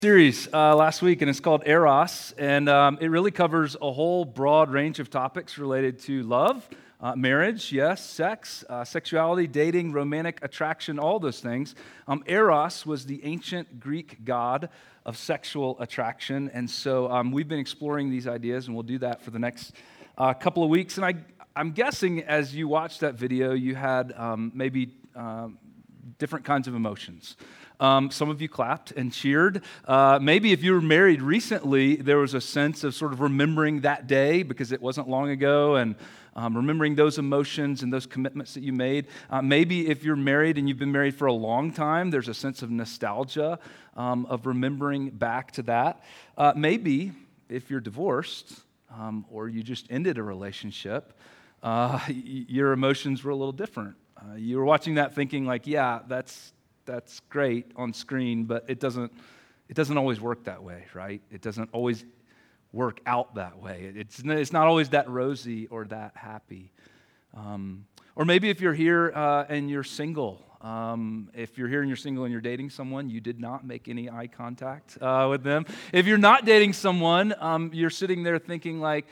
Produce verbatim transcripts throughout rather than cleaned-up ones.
Series uh, last week, and it's called Eros, and um, it really covers a whole broad range of topics related to love, uh, marriage, yes, sex, uh, sexuality, dating, romantic attraction, all those things. Um, Eros was the ancient Greek god of sexual attraction, and so um, we've been exploring these ideas, and we'll do that for the next uh, couple of weeks. And I, I'm guessing as you watched that video, you had um, maybe um, different kinds of emotions. Um, some of you clapped and cheered. Uh, maybe if you were married recently, there was a sense of sort of remembering that day because it wasn't long ago and um, remembering those emotions and those commitments that you made. Uh, maybe if you're married and you've been married for a long time, there's a sense of nostalgia um, of remembering back to that. Uh, maybe if you're divorced um, or you just ended a relationship, uh, y- your emotions were a little different. Uh, you were watching that thinking like, yeah, that's That's great on screen, but it doesn't it doesn't always work that way, right? It doesn't always work out that way. It's, it's not always that rosy or that happy. Um, or maybe if you're here uh, and you're single, um, if you're here and you're single and you're dating someone, you did not make any eye contact uh, with them. If you're not dating someone, um, you're sitting there thinking like,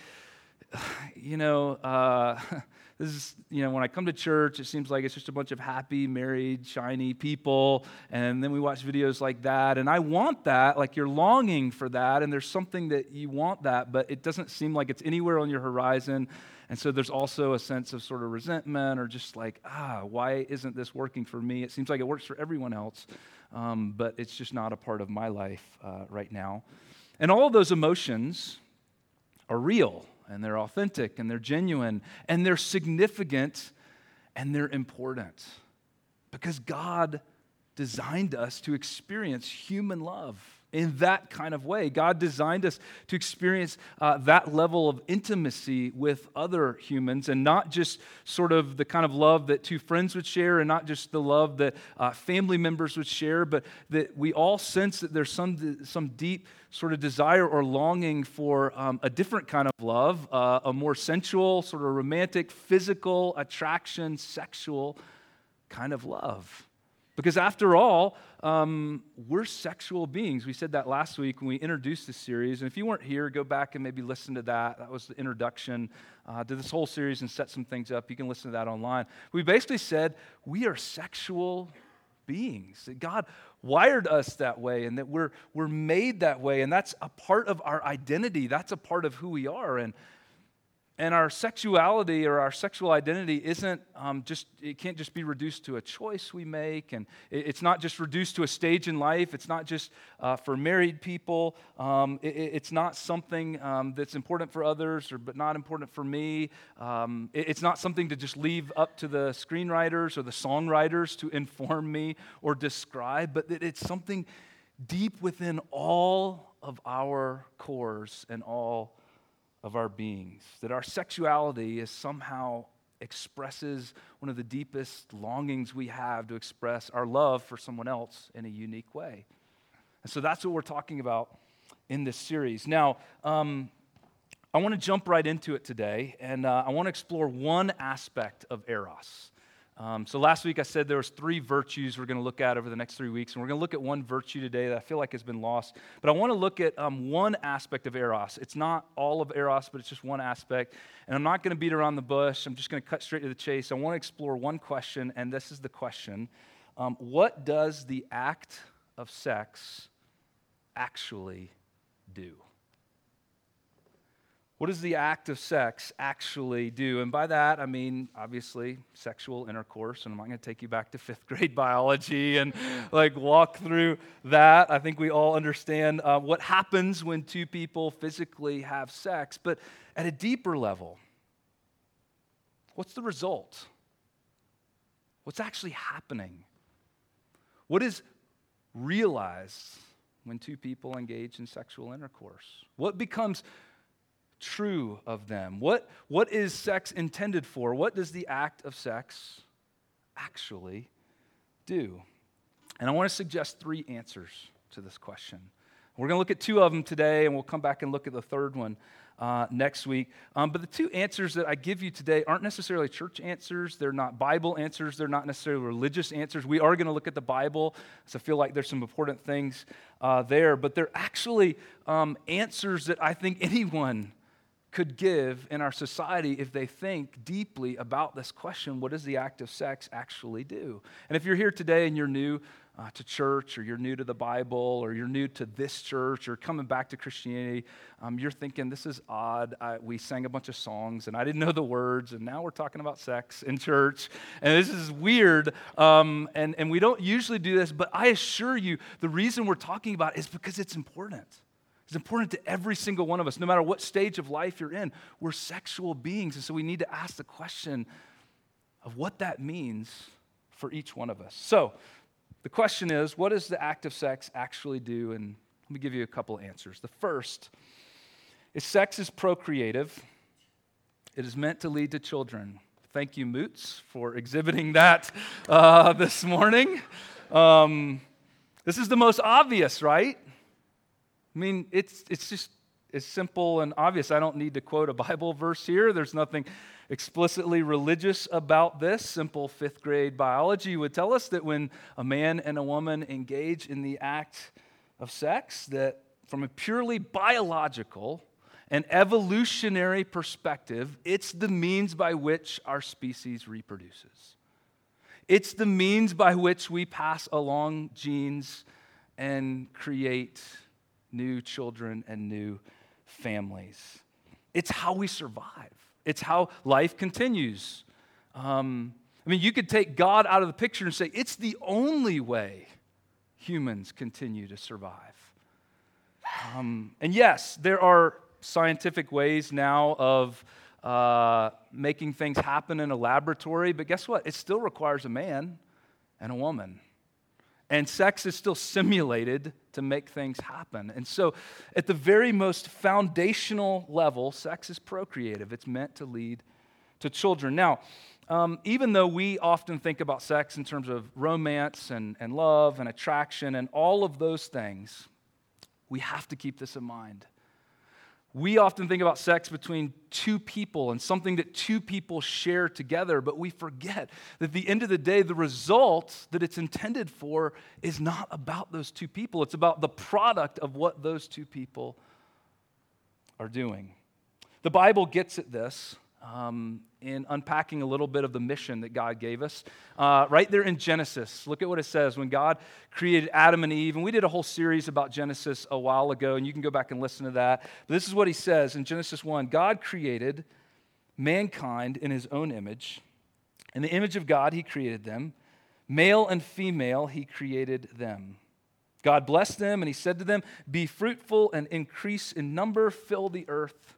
you know, uh, this is, you know, when I come to church, it seems like it's just a bunch of happy, married, shiny people, and then we watch videos like that, and I want that, like you're longing for that, and there's something that you want that, but it doesn't seem like it's anywhere on your horizon, and so there's also a sense of sort of resentment or just like, ah, why isn't this working for me? It seems like it works for everyone else, um, but it's just not a part of my life uh, right now. And all of those emotions are real, and they're authentic, and they're genuine, and they're significant, and they're important. Because God designed us to experience human love in that kind of way. God designed us to experience uh, that level of intimacy with other humans, and not just sort of the kind of love that two friends would share, and not just the love that uh, family members would share, but that we all sense that there's some, some deep sort of desire or longing for um, a different kind of love, uh, a more sensual, sort of romantic, physical attraction, sexual kind of love. Because after all, um, we're sexual beings. We said that last week when we introduced this series. And if you weren't here, go back and maybe listen to that. That was the introduction uh, to this whole series and set some things up. You can listen to that online. We basically said we are sexual beings, that God wired us that way, and that we're, we're made that way. And that's a part of our identity. That's a part of who we are. And And our sexuality or our sexual identity isn't um, just, it can't just be reduced to a choice we make, and it's not just reduced to a stage in life. It's not just uh, for married people. Um, it, it's not something um, that's important for others or but not important for me. Um, it, it's not something to just leave up to the screenwriters or the songwriters to inform me or describe, but that it's something deep within all of our cores and all of our beings, that our sexuality is somehow expresses one of the deepest longings we have to express our love for someone else in a unique way. And so that's what we're talking about in this series. Now, um, I want to jump right into it today, and uh, I want to explore one aspect of Eros. Um, so last week I said there was three virtues we're going to look at over the next three weeks, and we're going to look at one virtue today that I feel like has been lost. But I want to look at um, one aspect of Eros. It's not all of Eros, but it's just one aspect. And I'm not going to beat around the bush. I'm just going to cut straight to the chase. I want to explore one question, and this is the question. Um, what does the act of sex actually do? What does the act of sex actually do? And by that, I mean, obviously, sexual intercourse. And I'm not going to take you back to fifth grade biology and like walk through that. I think we all understand uh, what happens when two people physically have sex. But at a deeper level, what's the result? What's actually happening? What is realized when two people engage in sexual intercourse? What becomes true of them? What, what is sex intended for? What does the act of sex actually do? And I want to suggest three answers to this question. I We're going to look at two of them today, and we'll come back and look at the third one uh, next week. Um, but the two answers that I give you today aren't necessarily church answers. They're not Bible answers. They're not necessarily religious answers. We are going to look at the Bible, so I feel like there's some important things uh, there. But they're actually um, answers that I think anyone could give in our society if they think deeply about this question: what does the act of sex actually do? And if you're here today and you're new uh, to church, or you're new to the Bible, or you're new to this church, or coming back to Christianity, um, you're thinking, this is odd. I, we sang a bunch of songs, and I didn't know the words, and now we're talking about sex in church, and this is weird, um, and, and we don't usually do this, but I assure you, the reason we're talking about it is because it's important. It's important to every single one of us, no matter what stage of life you're in. We're sexual beings, and so we need to ask the question of what that means for each one of us. So the question is, what does the act of sex actually do? And let me give you a couple answers. The first is sex is procreative. It is meant to lead to children. Thank you, Moots, for exhibiting that uh, this morning. Um, this is the most obvious, right? I mean, it's it's just as simple and obvious. I don't need to quote a Bible verse here. There's nothing explicitly religious about this. Simple fifth grade biology would tell us that when a man and a woman engage in the act of sex, that from a purely biological and evolutionary perspective, it's the means by which our species reproduces. It's the means by which we pass along genes and create new children and new families. It's how we survive. It's how life continues. Um, I mean, you could take God out of the picture and say it's the only way humans continue to survive. Um, and yes, there are scientific ways now of uh, making things happen in a laboratory, but guess what? It still requires a man and a woman. And sex is still simulated to make things happen. And so, at the very most foundational level, sex is procreative. It's meant to lead to children. Now, um, even though we often think about sex in terms of romance and, and love and attraction and all of those things, we have to keep this in mind. We often think about sex between two people and something that two people share together, but we forget that at the end of the day, the result that it's intended for is not about those two people. It's about the product of what those two people are doing. The Bible gets at this um, in unpacking a little bit of the mission that God gave us. Uh, right there in Genesis, look at what it says when God created Adam and Eve. And we did a whole series about Genesis a while ago, and you can go back and listen to that. But this is what he says in Genesis one. God created mankind in his own image. In the image of God, he created them. Male and female, he created them. God blessed them, and he said to them, "Be fruitful and increase in number, fill the earth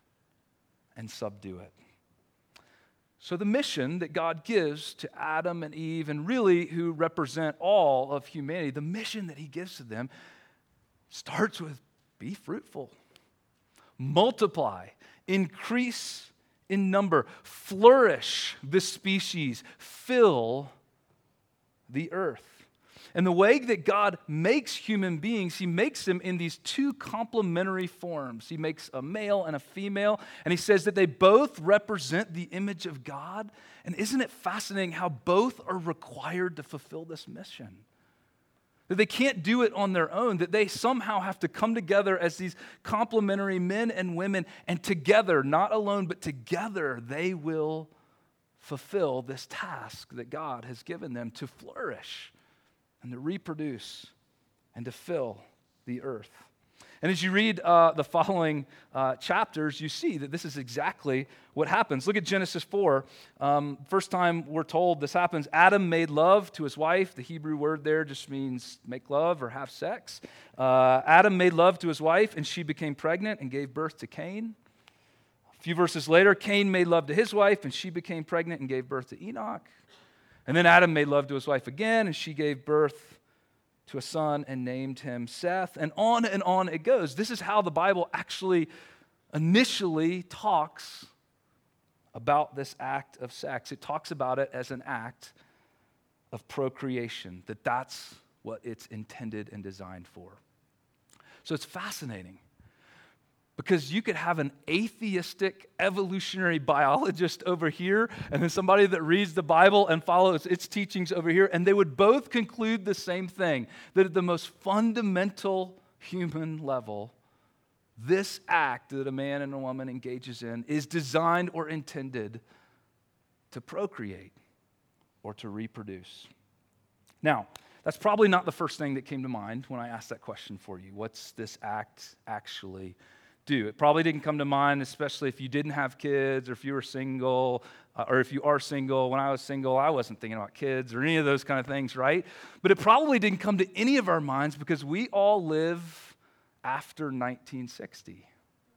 and subdue it." So the mission that God gives to Adam and Eve, and really who represent all of humanity, the mission that he gives to them starts with be fruitful, multiply, increase in number, flourish the species, fill the earth. And the way that God makes human beings, he makes them in these two complementary forms. He makes a male and a female, and he says that they both represent the image of God. And isn't it fascinating how both are required to fulfill this mission? That they can't do it on their own, that they somehow have to come together as these complementary men and women, and together, not alone, but together, they will fulfill this task that God has given them to flourish and to reproduce, and to fill the earth. And as you read uh, the following uh, chapters, you see that this is exactly what happens. Look at Genesis four. Um, first time we're told this happens, Adam made love to his wife. The Hebrew word there just means make love or have sex. Uh, Adam made love to his wife, and she became pregnant and gave birth to Cain. A few verses later, Cain made love to his wife, and she became pregnant and gave birth to Enoch. And then Adam made love to his wife again, and she gave birth to a son and named him Seth. And on and on it goes. This is how the Bible actually initially talks about this act of sex. It talks about it as an act of procreation, that that's what it's intended and designed for. So it's fascinating because you could have an atheistic evolutionary biologist over here and then somebody that reads the Bible and follows its teachings over here, and they would both conclude the same thing, that at the most fundamental human level, this act that a man and a woman engages in is designed or intended to procreate or to reproduce. Now, that's probably not the first thing that came to mind when I asked that question for you. What's this act actually do? It probably didn't come to mind, especially if you didn't have kids or if you were single uh, or if you are single. When I was single, I wasn't thinking about kids or any of those kind of things, right? But it probably didn't come to any of our minds because we all live after nineteen sixty.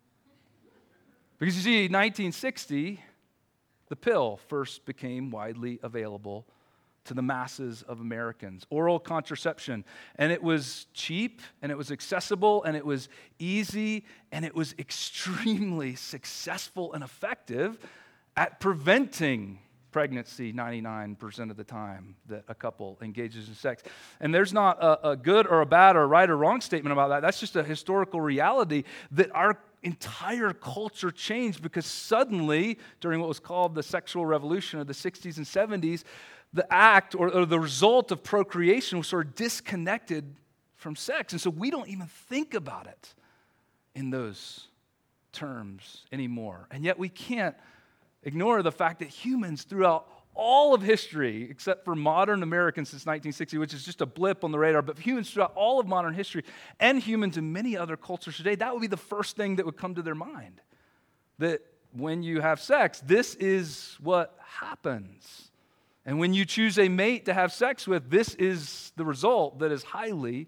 Because you see, nineteen sixty, the pill first became widely available to the masses of Americans. Oral contraception. And it was cheap, and it was accessible, and it was easy, and it was extremely successful and effective at preventing pregnancy ninety-nine percent of the time that a couple engages in sex. And there's not a, a good or a bad or a right or wrong statement about that. That's just a historical reality that our entire culture changed because suddenly, during what was called the sexual revolution of the sixties and seventies, the act or, or the result of procreation was sort of disconnected from sex. And so we don't even think about it in those terms anymore. And yet we can't ignore the fact that humans throughout all of history, except for modern Americans since nineteen sixty, which is just a blip on the radar, but humans throughout all of modern history and humans in many other cultures today, that would be the first thing that would come to their mind. That when you have sex, this is what happens. And when you choose a mate to have sex with, this is the result that is highly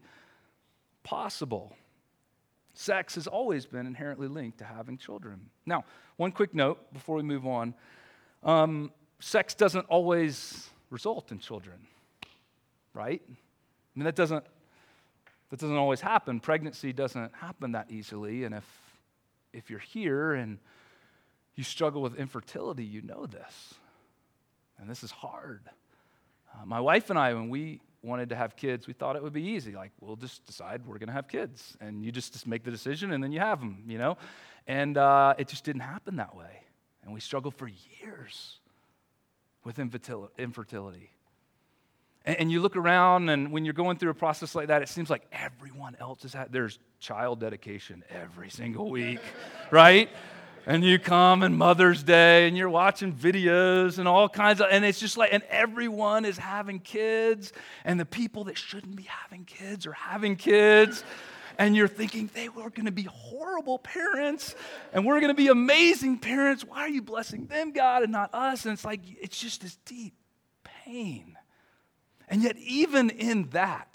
possible. Sex has always been inherently linked to having children. Now, one quick note before we move on. Um, sex doesn't always result in children, right? I mean, that doesn't, that doesn't always happen. Pregnancy doesn't happen that easily. And if, if you're here and you struggle with infertility, you know this. And this is hard. Uh, my wife and I, when we wanted to have kids, we thought it would be easy. Like, we'll just decide we're going to have kids. And you just, just make the decision, and then you have them, you know? And uh, it just didn't happen that way. And we struggled for years with infertility. And, and you look around, and when you're going through a process like that, it seems like everyone else is at, there's child dedication every single week, right? And you come and Mother's Day and you're watching videos and all kinds of, and it's just like, and everyone is having kids, and the people that shouldn't be having kids are having kids, and you're thinking they were going to be horrible parents and we're going to be amazing parents. Why are you blessing them, God, and not us? And it's like, it's just this deep pain. And yet even in that,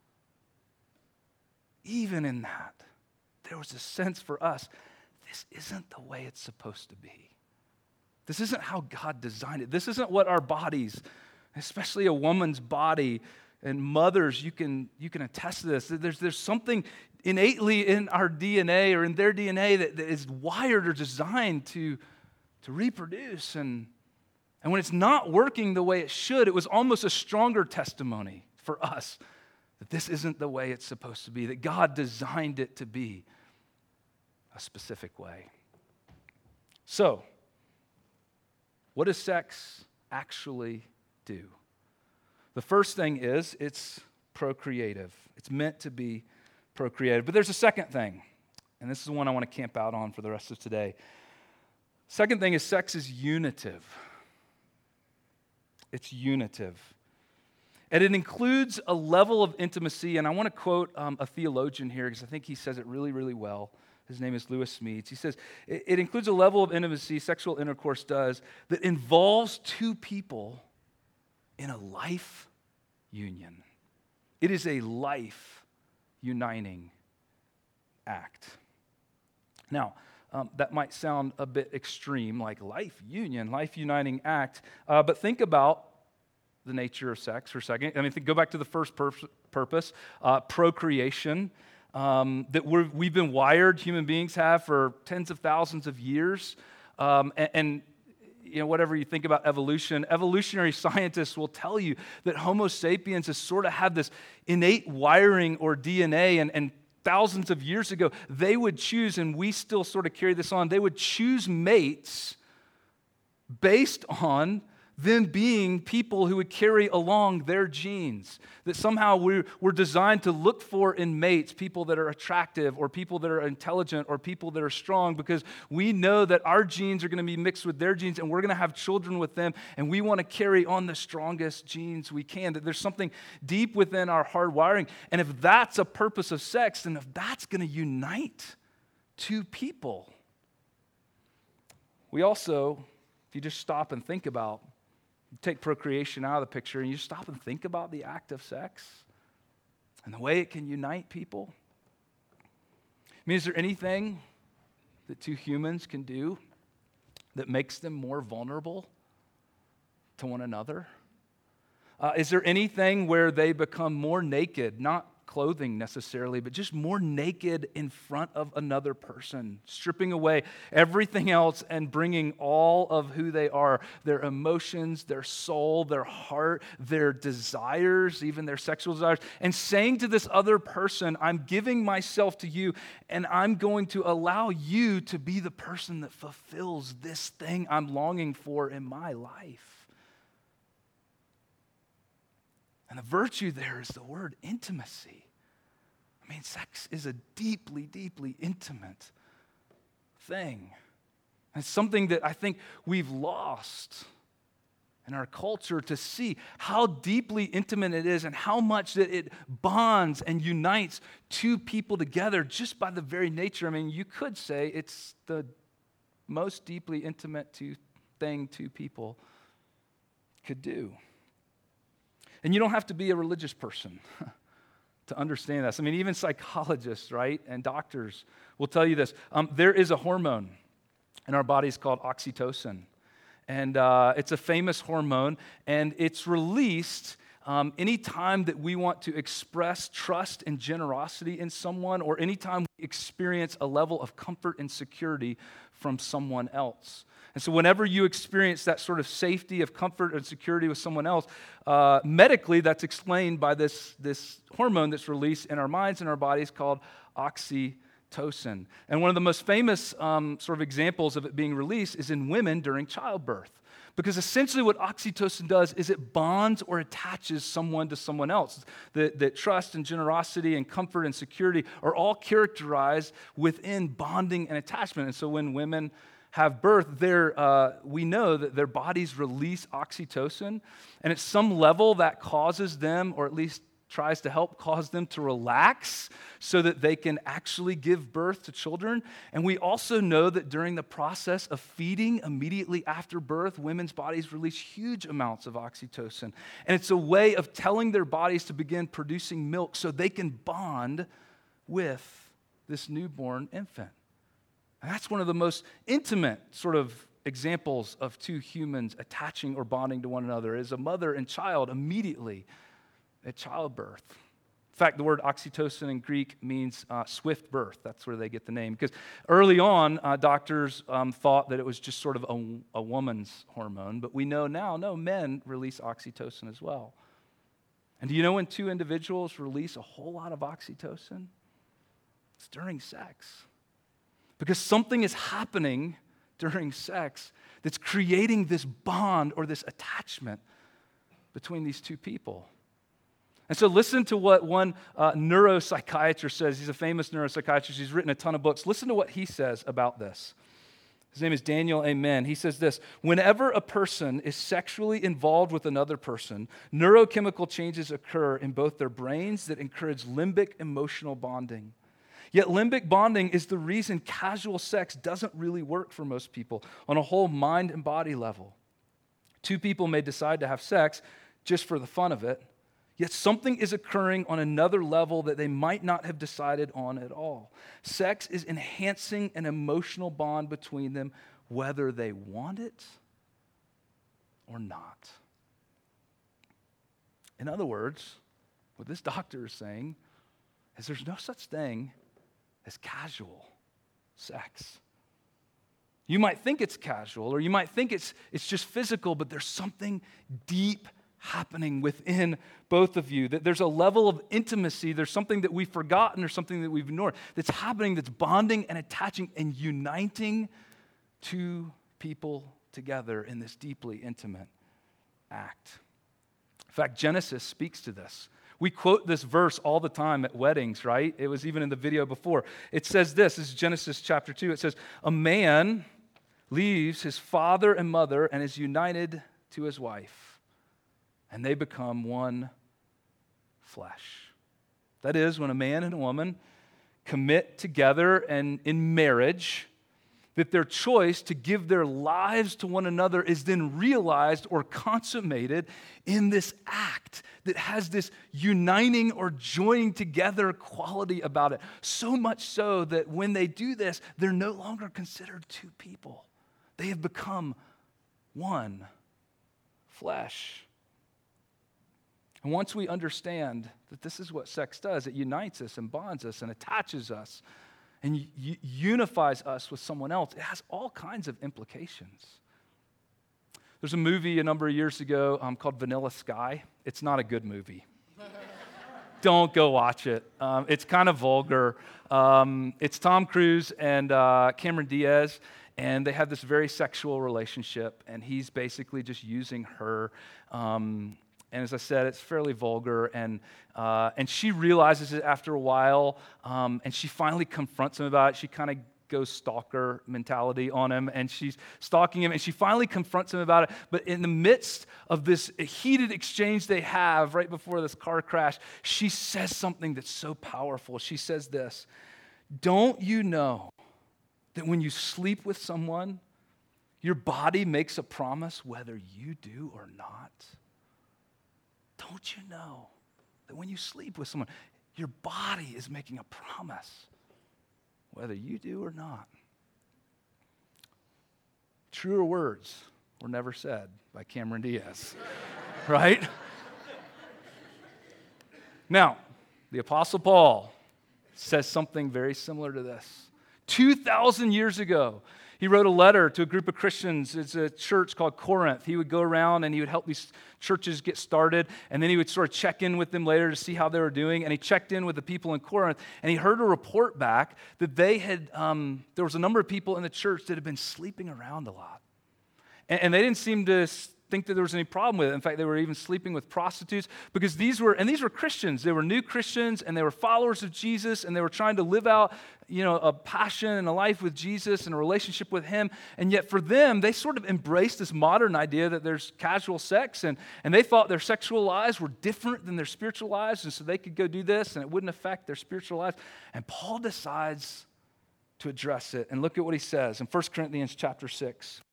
even in that, there was a sense for us, this isn't the way it's supposed to be. This isn't how God designed it. This isn't what our bodies, especially a woman's body, and mothers, you can you can attest to this. There's, there's something innately in our D N A or in their D N A that, that is wired or designed to, to reproduce. And, and when it's not working the way it should, it was almost a stronger testimony for us that this isn't the way it's supposed to be, that God designed it to be a specific way. So, what does sex actually do? The first thing is it's procreative. It's meant to be procreative. But there's a second thing, and this is one I want to camp out on for the rest of today. Second thing is sex is unitive. It's unitive. And it includes a level of intimacy, and I want to quote um, a theologian here because I think he says it really, really well. His name is Lewis Smedes. He says, it, it includes a level of intimacy, sexual intercourse does, that involves two people in a life union. It is a life uniting act. Now, um, that might sound a bit extreme, like life union, life uniting act, uh, but think about the nature of sex for a second. I mean, think, go back to the first pur- purpose, uh, procreation. Um, that we're, we've been wired, human beings have, for tens of thousands of years. Um, and, and, you know, whatever you think about evolution, evolutionary scientists will tell you that Homo sapiens has sort of had this innate wiring or D N A, and, and thousands of years ago, they would choose, and we still sort of carry this on, they would choose mates based on them being people who would carry along their genes. That somehow we're, we're designed to look for in mates people that are attractive or people that are intelligent or people that are strong, because we know that our genes are going to be mixed with their genes and we're going to have children with them, and we want to carry on the strongest genes we can. That there's something deep within our hardwiring. And if that's a purpose of sex, then if that's going to unite two people, we also, if you just stop and think about, take procreation out of the picture and you stop and think about the act of sex and the way it can unite people. I mean, is there anything that two humans can do that makes them more vulnerable to one another? Uh, is there anything where they become more naked, not clothing necessarily, but just more naked in front of another person, stripping away everything else and bringing all of who they are, their emotions, their soul, their heart, their desires, even their sexual desires, and saying to this other person, I'm giving myself to you, and I'm going to allow you to be the person that fulfills this thing I'm longing for in my life. And the virtue there is the word intimacy. I mean, sex is a deeply, deeply intimate thing. It's something that I think we've lost in our culture, to see how deeply intimate it is and how much that it bonds and unites two people together just by the very nature. I mean, you could say it's the most deeply intimate two thing two people could do. And you don't have to be a religious person to understand this. I mean, even psychologists, right, and doctors will tell you this. Um, there is a hormone in our bodies called oxytocin. And uh, it's a famous hormone, and it's released um, anytime that we want to express trust and generosity in someone, or anytime we experience a level of comfort and security from someone else. And so whenever you experience that sort of safety of comfort and security with someone else, uh, medically that's explained by this, this hormone that's released in our minds and our bodies called oxytocin. And one of the most famous um, sort of examples of it being released is in women during childbirth. Because essentially what oxytocin does is it bonds or attaches someone to someone else. That, that trust and generosity and comfort and security are all characterized within bonding and attachment. And so when women have birth, uh, we know that their bodies release oxytocin, and at some level that causes them, or at least tries to help cause them to relax so that they can actually give birth to children. And we also know that during the process of feeding immediately after birth, women's bodies release huge amounts of oxytocin. And it's a way of telling their bodies to begin producing milk so they can bond with this newborn infant. And that's one of the most intimate sort of examples of two humans attaching or bonding to one another, is a mother and child immediately at childbirth. In fact, the word oxytocin in Greek means uh, swift birth. That's where they get the name. Because early on, uh, doctors um, thought that it was just sort of a, a woman's hormone, but we know now, no, men release oxytocin as well. And do you know when two individuals release a whole lot of oxytocin? It's during sex. Because something is happening during sex that's creating this bond or this attachment between these two people. And so listen to what one uh, neuropsychiatrist says. He's a famous neuropsychiatrist. He's written a ton of books. Listen to what he says about this. His name is Daniel Amen. He says this: whenever a person is sexually involved with another person, neurochemical changes occur in both their brains that encourage limbic emotional bonding. Yet limbic bonding is the reason casual sex doesn't really work for most people on a whole mind and body level. Two people may decide to have sex just for the fun of it, yet something is occurring on another level that they might not have decided on at all. Sex is enhancing an emotional bond between them, whether they want it or not. In other words, what this doctor is saying is there's no such thing as casual sex. You might think it's casual, or you might think it's, it's just physical, but there's something deep happening within both of you, that there's a level of intimacy, there's something that we've forgotten or something that we've ignored that's happening, that's bonding and attaching and uniting two people together in this deeply intimate act. In fact, Genesis speaks to this. We quote this verse all the time at weddings, right? It was even in the video before. It says this, this is Genesis chapter two. It says, a man leaves his father and mother and is united to his wife, and they become one flesh. That is, when a man and a woman commit together and in marriage, that their choice to give their lives to one another is then realized or consummated in this act that has this uniting or joining together quality about it. So much so that when they do this, they're no longer considered two people. They have become one flesh. And once we understand that this is what sex does, it unites us and bonds us and attaches us and u- unifies us with someone else, it has all kinds of implications. There's a movie a number of years ago um, called Vanilla Sky. It's not a good movie. Don't go watch it. Um, it's kind of vulgar. Um, it's Tom Cruise and uh, Cameron Diaz, and they have this very sexual relationship, and he's basically just using her. Um, And as I said, it's fairly vulgar, and uh, and she realizes it after a while, um, and she finally confronts him about it. She kind of goes stalker mentality on him, and she's stalking him, and she finally confronts him about it. But in the midst of this heated exchange they have right before this car crash, she says something that's so powerful. She says this, "Don't you know that when you sleep with someone, your body makes a promise whether you do or not? Don't you know that when you sleep with someone, your body is making a promise, whether you do or not?" Truer words were never said by Cameron Diaz, right? Now, the Apostle Paul says something very similar to this. two thousand years ago, he wrote a letter to a group of Christians. It's a church called Corinth. He would go around and he would help these churches get started, and then he would sort of check in with them later to see how they were doing. And he checked in with the people in Corinth, and he heard a report back that they had, um, there was a number of people in the church that had been sleeping around a lot. And, and they didn't seem to think that there was any problem with it. In fact, they were even sleeping with prostitutes because these were, and these were Christians. They were new Christians, and they were followers of Jesus, and they were trying to live out, you know, a passion and a life with Jesus and a relationship with him. And yet for them, they sort of embraced this modern idea that there's casual sex, and, and they thought their sexual lives were different than their spiritual lives, and so they could go do this, and it wouldn't affect their spiritual lives. And Paul decides to address it. And look at what he says in First Corinthians chapter six.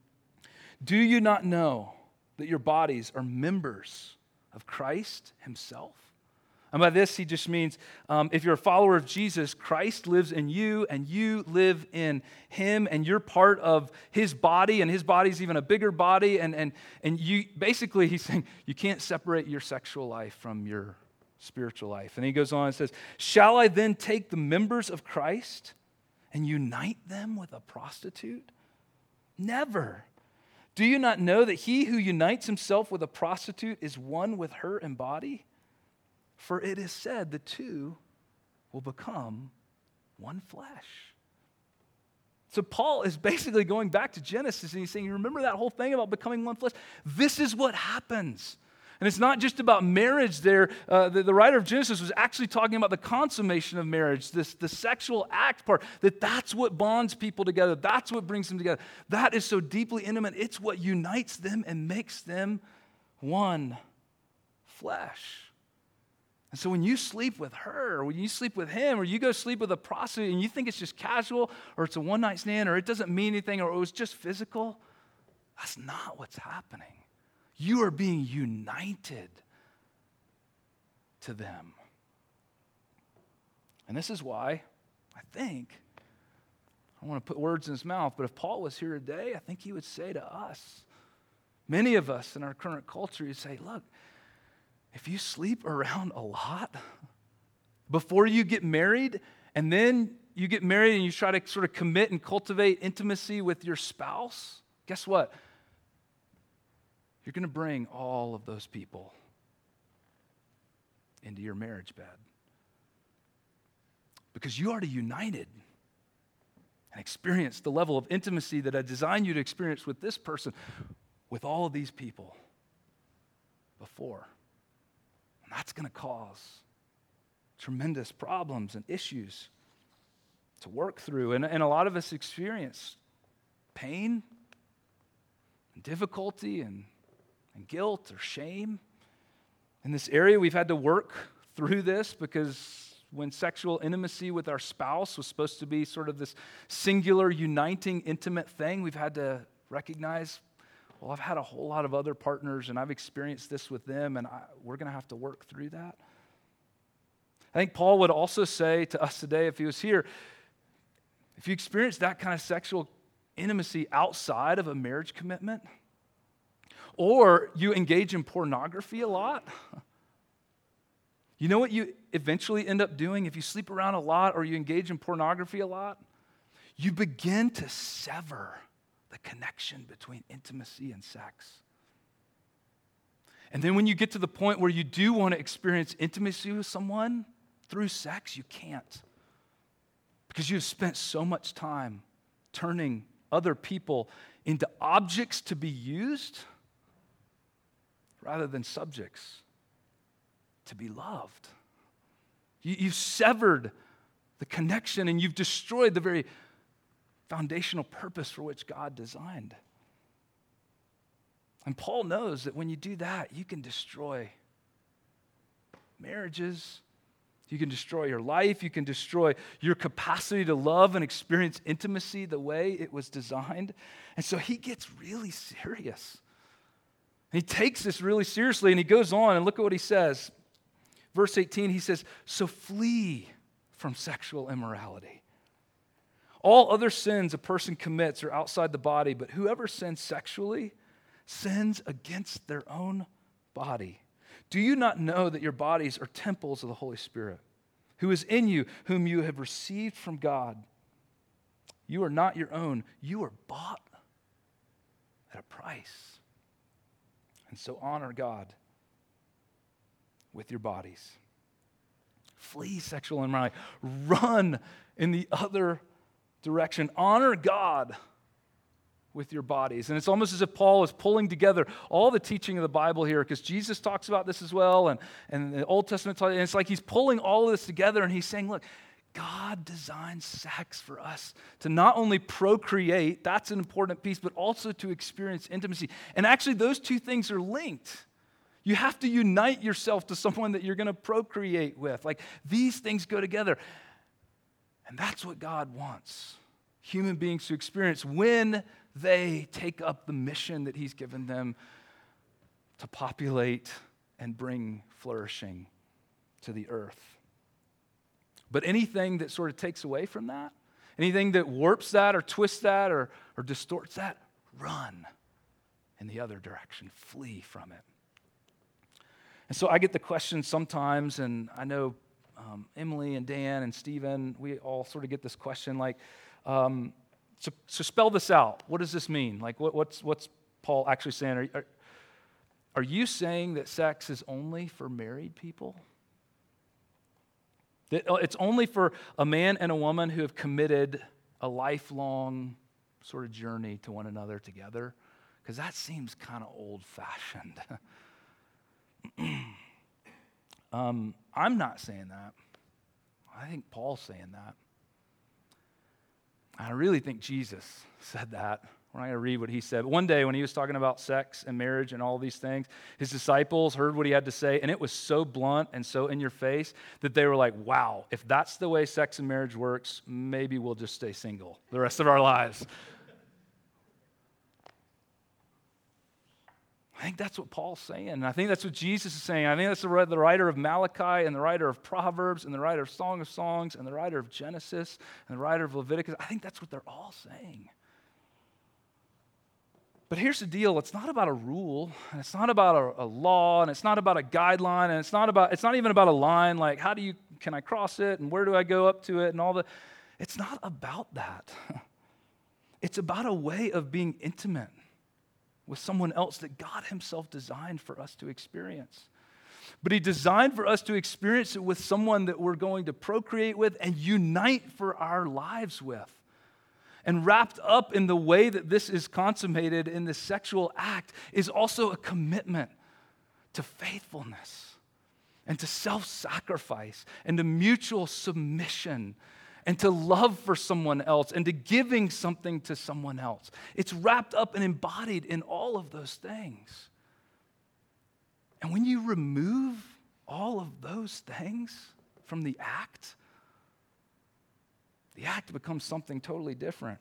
"Do you not know that your bodies are members of Christ himself?" And by this, he just means um, if you're a follower of Jesus, Christ lives in you and you live in him, and you're part of his body, and his body's even a bigger body. And, and, and you basically, he's saying you can't separate your sexual life from your spiritual life. And he goes on and says, "Shall I then take the members of Christ and unite them with a prostitute? Never. Do you not know that he who unites himself with a prostitute is one with her in body? For it is said the two will become one flesh." So Paul is basically going back to Genesis, and he's saying, you remember that whole thing about becoming one flesh? This is what happens. And it's not just about marriage there. Uh, the, the writer of Genesis was actually talking about the consummation of marriage, this the sexual act part, that that's what bonds people together. That's what brings them together. That is so deeply intimate. It's what unites them and makes them one flesh. And so when you sleep with her, or when you sleep with him, or you go sleep with a prostitute and you think it's just casual, or it's a one-night stand, or it doesn't mean anything, or it was just physical, that's not what's happening. You are being united to them. And this is why I think, I don't want to put words in his mouth, but if Paul was here today, I think he would say to us, many of us in our current culture, he'd say, look, if you sleep around a lot before you get married, and then you get married and you try to sort of commit and cultivate intimacy with your spouse, guess what? you're going to bring all of those people into your marriage bed. Because you are to united and experience the level of intimacy that I designed you to experience with this person, with all of these people before. And that's going to cause tremendous problems and issues to work through. And, and a lot of us experience pain and difficulty and, and guilt or shame. In this area, we've had to work through this because when sexual intimacy with our spouse was supposed to be sort of this singular, uniting, intimate thing, we've had to recognize, well, I've had a whole lot of other partners and I've experienced this with them, and I, we're going to have to work through that. I think Paul would also say to us today, if he was here, if you experience that kind of sexual intimacy outside of a marriage commitment, or you engage in pornography a lot, you know what you eventually end up doing if you sleep around a lot or you engage in pornography a lot? You begin to sever the connection between intimacy and sex. And then when you get to the point where you do want to experience intimacy with someone through sex, you can't. Because you've spent so much time turning other people into objects to be used rather than subjects to be loved. You, you've severed the connection and you've destroyed the very foundational purpose for which God designed. And Paul knows that when you do that, you can destroy marriages, you can destroy your life, you can destroy your capacity to love and experience intimacy the way it was designed. And so he gets really serious. He takes this really seriously and he goes on and look at what he says. Verse eighteen, he says, so flee from sexual immorality. All other sins a person commits are outside the body, but whoever sins sexually sins against their own body. Do you not know that your bodies are temples of the Holy Spirit, who is in you, whom you have received from God? You are not your own. You are bought at a price. And so honor God with your bodies. Flee sexual immorality. Run in the other direction. Honor God with your bodies. And it's almost as if Paul is pulling together all the teaching of the Bible here, because Jesus talks about this as well, and, and the Old Testament, and it's like he's pulling all of this together and he's saying, look, God designed sex for us to not only procreate, that's an important piece, but also to experience intimacy. And actually those two things are linked. You have to unite yourself to someone that you're going to procreate with. Like, these things go together. And that's what God wants human beings to experience when they take up the mission that he's given them to populate and bring flourishing to the earth. But anything that sort of takes away from that, anything that warps that or twists that or, or distorts that, run in the other direction. Flee from it. And so I get the question sometimes, and I know um, Emily and Dan and Stephen, we all sort of get this question like, um, so, so spell this out. What does this mean? Like, what, what's what's Paul actually saying? Are, are, are you saying that sex is only for married people? That it's only for a man and a woman who have committed a lifelong sort of journey to one another together? Because that seems kind of old-fashioned. um, I'm not saying that. I think Paul's saying that. I really think Jesus said that. We're not going to read what he said. But one day when he was talking about sex and marriage and all these things, his disciples heard what he had to say, and it was so blunt and so in your face that they were like, wow, if that's the way sex and marriage works, maybe we'll just stay single the rest of our lives. I think that's what Paul's saying. And I think that's what Jesus is saying. I think that's the writer of Malachi and the writer of Proverbs and the writer of Song of Songs and the writer of Genesis and the writer of Leviticus. I think that's what they're all saying. But here's the deal. It's not about a rule, and it's not about a, a law, and it's not about a guideline, and it's not about it's not even about a line like how do you can I cross it and where do I go up to it and all the it's not about that. It's about a way of being intimate with someone else that God himself designed for us to experience. But he designed for us to experience it with someone that we're going to procreate with and unite for our lives with. And wrapped up in the way that this is consummated in the sexual act is also a commitment to faithfulness and to self-sacrifice and to mutual submission and to love for someone else and to giving something to someone else. It's wrapped up and embodied in all of those things. And when you remove all of those things from the act, the act becomes something totally different.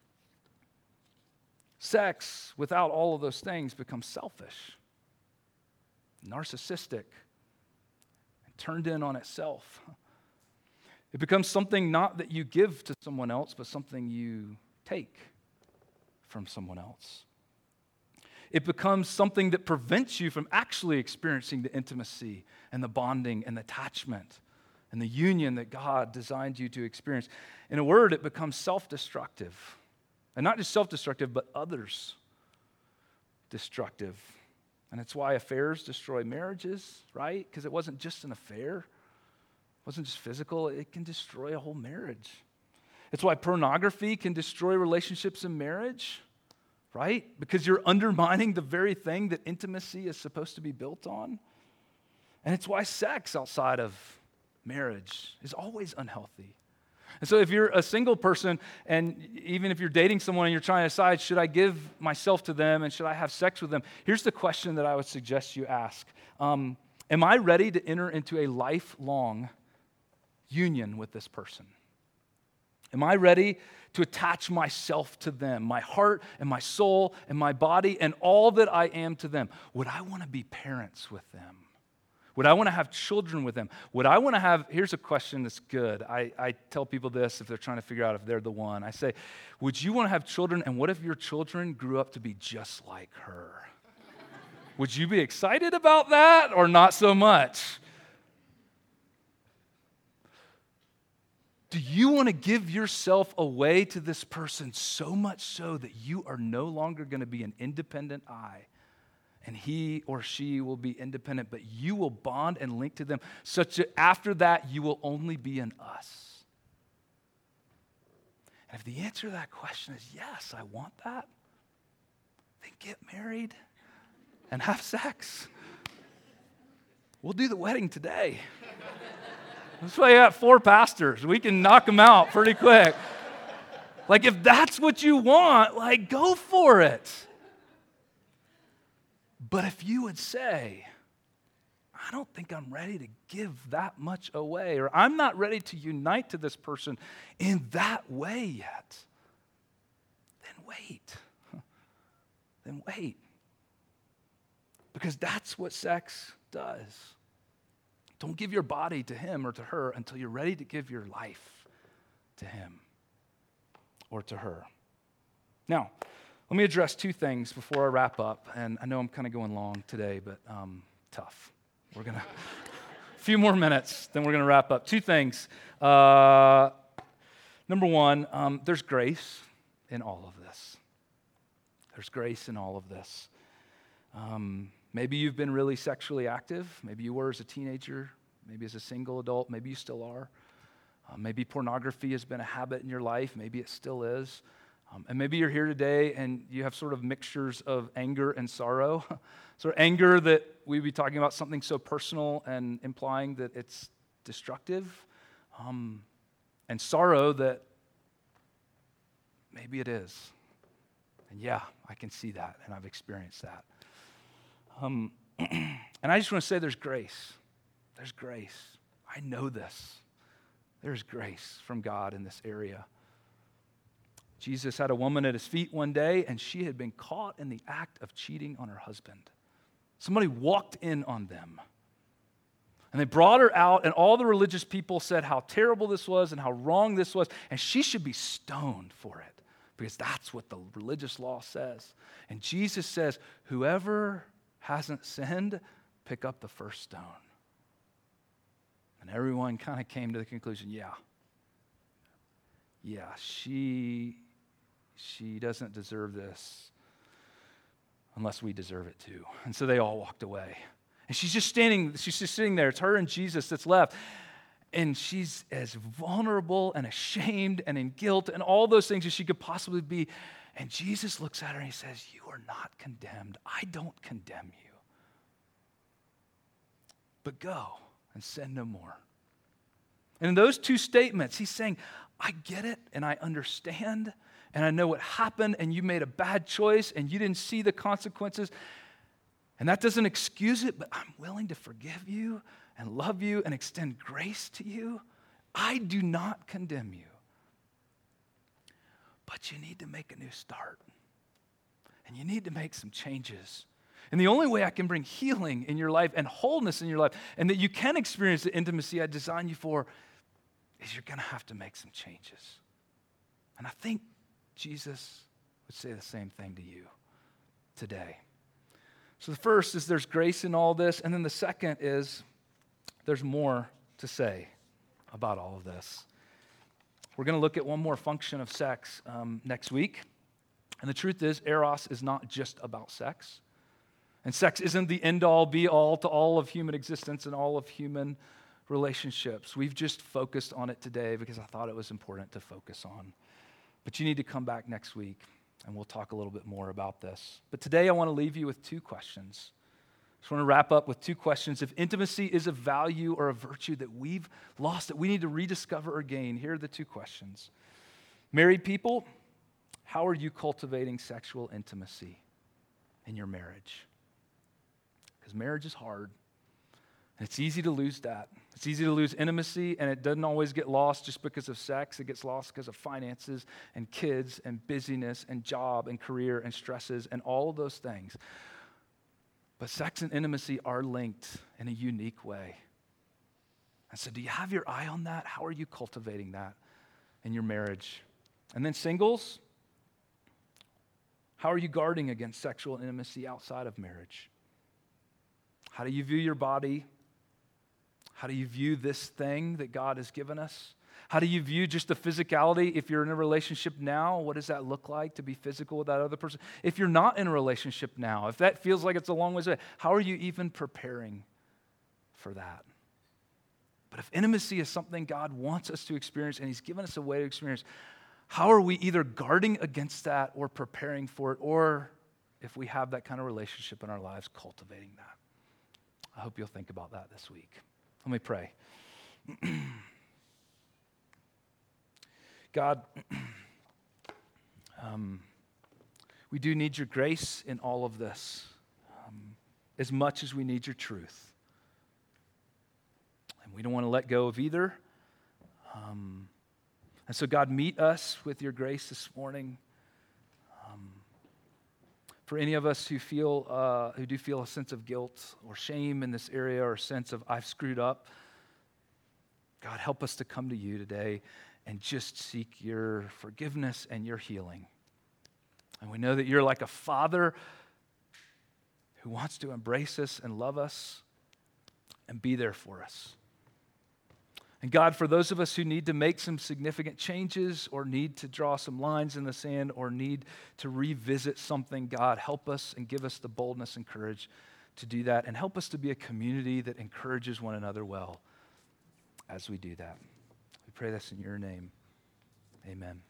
Sex, without all of those things, becomes selfish, narcissistic, and turned in on itself. It becomes something not that you give to someone else, but something you take from someone else. It becomes something that prevents you from actually experiencing the intimacy and the bonding and the attachment and the union that God designed you to experience. In a word, it becomes self-destructive. And not just self-destructive, but others destructive. And it's why affairs destroy marriages, right? Because it wasn't just an affair. It wasn't just physical. It can destroy a whole marriage. It's why pornography can destroy relationships in marriage, right? Because you're undermining the very thing that intimacy is supposed to be built on. And it's why sex outside of marriage is always unhealthy. And so if you're a single person, and even if you're dating someone and you're trying to decide, should I give myself to them and should I have sex with them? Here's the question that I would suggest you ask. Um, am I ready to enter into a lifelong union with this person? Am I ready to attach myself to them, my heart and my soul and my body and all that I am to them? Would I want to be parents with them? Would I want to have children with them? Would I want to have, here's a question that's good. I, I tell people this if they're trying to figure out if they're the one. I say, would you want to have children, and what if your children grew up to be just like her? Would you be excited about that or not so much? Do you want to give yourself away to this person so much so that you are no longer going to be an independent I? And he or she will be independent, but you will bond and link to them such that after that, you will only be an us. And if the answer to that question is yes, I want that, then get married and have sex. We'll do the wedding today. That's why you got four pastors. We can knock them out pretty quick. Like, if that's what you want, like, go for it. But if you would say, I don't think I'm ready to give that much away, or I'm not ready to unite to this person in that way yet, then wait. Then wait. Because that's what sex does. Don't give your body to him or to her until you're ready to give your life to him or to her. Now, let me address two things before I wrap up. And I know I'm kind of going long today, but um, tough. We're going to, a few more minutes, then we're going to wrap up. Two things. Uh, number one, um, there's grace in all of this. There's grace in all of this. Um, maybe you've been really sexually active. Maybe you were as a teenager. Maybe as a single adult. Maybe you still are. Uh, maybe pornography has been a habit in your life. Maybe it still is. Um, and maybe you're here today and you have sort of mixtures of anger and sorrow. So anger that we'd be talking about something so personal and implying that it's destructive. Um, and sorrow that maybe it is. And yeah, I can see that and I've experienced that. Um, and I just want to say there's grace. There's grace. I know this. There's grace from God in this area. Jesus had a woman at his feet one day, and she had been caught in the act of cheating on her husband. Somebody walked in on them. And they brought her out, and all the religious people said how terrible this was and how wrong this was, and she should be stoned for it, because that's what the religious law says. And Jesus says, whoever hasn't sinned, pick up the first stone. And everyone kind of came to the conclusion, yeah, yeah, she... She doesn't deserve this. unless we deserve it too. And so they all walked away. And she's just standing, she's just sitting there. It's her and Jesus that's left. And she's as vulnerable and ashamed and in guilt and all those things as she could possibly be. And Jesus looks at her and he says, you are not condemned. I don't condemn you. But go and sin no more. And in those two statements, he's saying, I get it and I understand and I know what happened and you made a bad choice and you didn't see the consequences. And that doesn't excuse it, but I'm willing to forgive you and love you and extend grace to you. I do not condemn you. But you need to make a new start. And you need to make some changes. And the only way I can bring healing in your life and wholeness in your life and that you can experience the intimacy I designed you for is you're going to have to make some changes. And I think Jesus would say the same thing to you today. So the first is there's grace in all this. And then the second is there's more to say about all of this. We're going to look at one more function of sex um, next week. And the truth is, eros is not just about sex. And sex isn't the end-all, be-all to all of human existence and all of human relationships. We've just focused on it today because I thought it was important to focus on. But you need to come back next week, and we'll talk a little bit more about this. But today I want to leave you with two questions. I just want to wrap up with two questions. If intimacy is a value or a virtue that we've lost, that we need to rediscover or gain, here are the two questions. Married people, how are you cultivating sexual intimacy in your marriage? Because marriage is hard, and it's easy to lose that. It's easy to lose intimacy, and it doesn't always get lost just because of sex. It gets lost because of finances and kids and busyness and job and career and stresses and all of those things. But sex and intimacy are linked in a unique way. And so do you have your eye on that? How are you cultivating that in your marriage? And then singles, how are you guarding against sexual intimacy outside of marriage? How do you view your body? How do you view this thing that God has given us? How do you view just the physicality? If you're in a relationship now, what does that look like to be physical with that other person? If you're not in a relationship now, if that feels like it's a long ways away, how are you even preparing for that? But if intimacy is something God wants us to experience and he's given us a way to experience, how are we either guarding against that or preparing for it, or if we have that kind of relationship in our lives, cultivating that? I hope you'll think about that this week. Let me pray. God, um, we do need your grace in all of this, um, as much as we need your truth. And we don't want to let go of either. Um, and so, God, meet us with your grace this morning. Um, for any of us who feel, uh, who do feel a sense of guilt or shame in this area, or a sense of I've screwed up, God, help us to come to you today and just seek your forgiveness and your healing. And we know that you're like a father who wants to embrace us and love us and be there for us. And God, for those of us who need to make some significant changes or need to draw some lines in the sand or need to revisit something, God, help us and give us the boldness and courage to do that, and help us to be a community that encourages one another well as we do that. We pray this in your name. Amen.